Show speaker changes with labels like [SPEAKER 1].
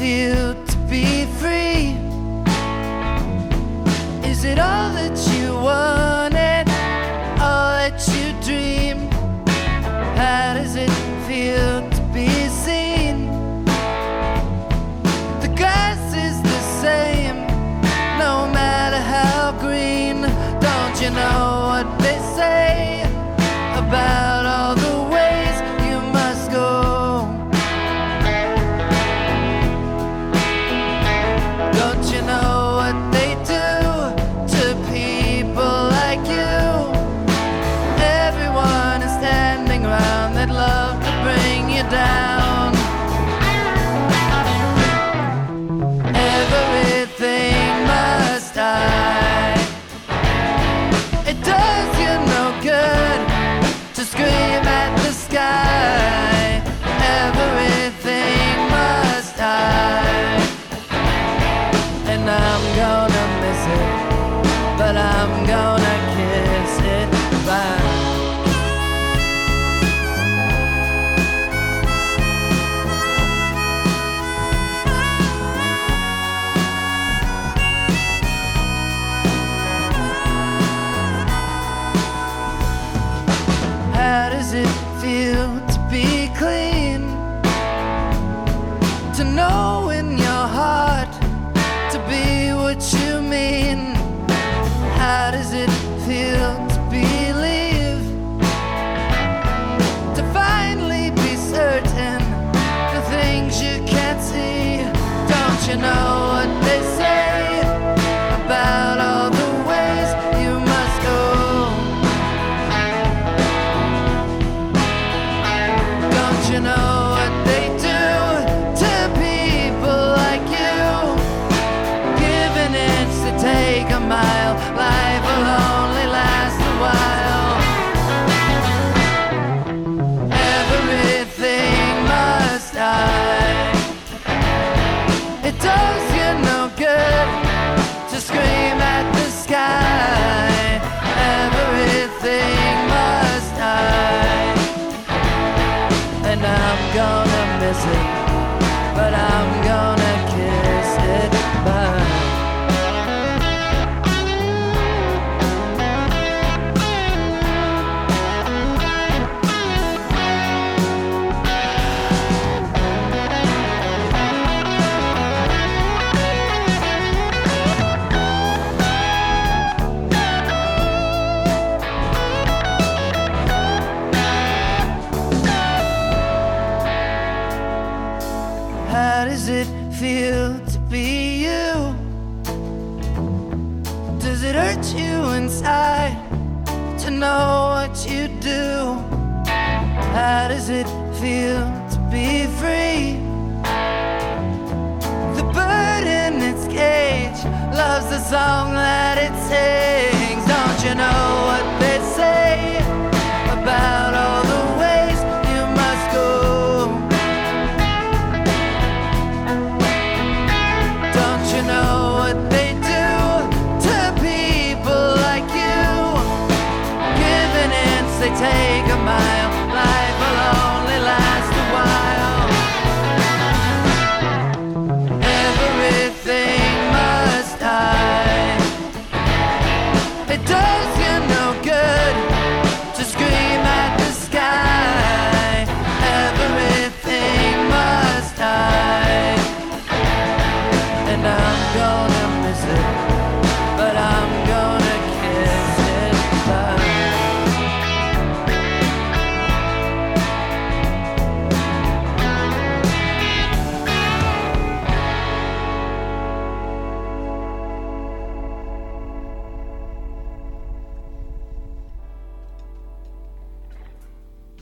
[SPEAKER 1] feel to be free? Is it all that you wanted, all that you dream? How does it feel to be seen? The grass is the same, no matter how green. Don't you know what they say about all the ways you must go? Don't you know what they do to people like you? Everyone is standing around, they'd love to bring you down. Everything must die. It does you no good to scream at the sky. Everything must die. And I'm gonna miss it, but I'm gonna kiss it bye. How does it feel to be clean? To know in your heart, to be what you mean. How does it feel to believe? To finally be certain the things you can't see. Don't you know what they say about all the ways you must go? Don't you know what they do to people like you? Give an inch to take a mile. Life will only last a while. Everything must die. It does you no good to scream at the sky. Everything must die. And I'm gonna miss it, but I'm gonna kiss it bye. How does it feel to be you? Does it hurt you inside to know what you do? How does it feel to be free? The bird in its cage loves the song that